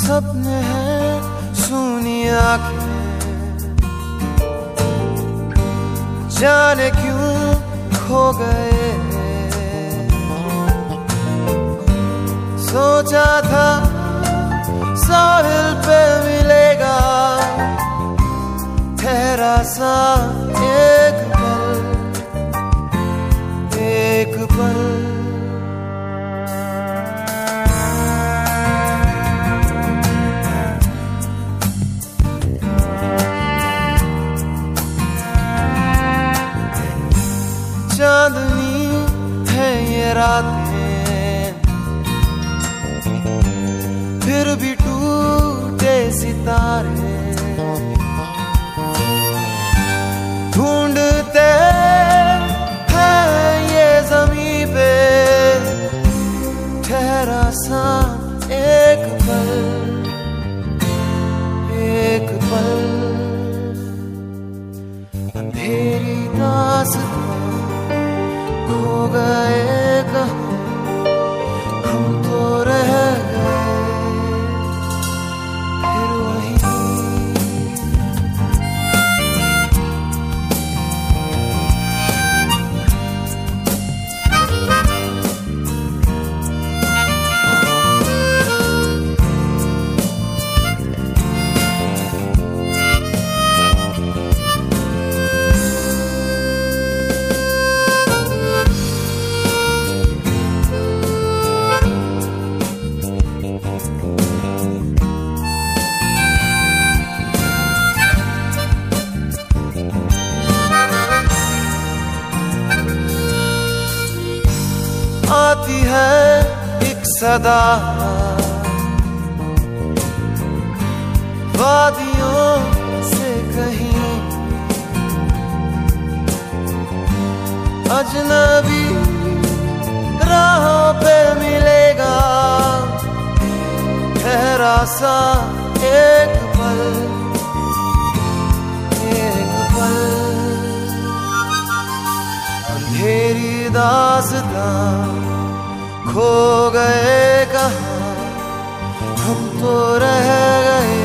सपने हैं सुनी आंखें, जाने क्यों खो गए। सोचा था साहिल पे मिलेगा ठहरा सा एक पल, एक पल। चांदनी है ये रातें, फिर भी टूटे सितारे ढूंढते हैं ये ज़मीं पे ठहरा सा एक पल, एक पल। अंधेरी दास्तां खो गए कहाँ, हम तो रह गए फिर वही। आती है एक सदा वादियों से कहीं, अजनबी राहों पे मिलेगा ठहरा सा एक पल, एक पल। अंधेरी दास्तां खो गए कहाँ, हम तो रह गए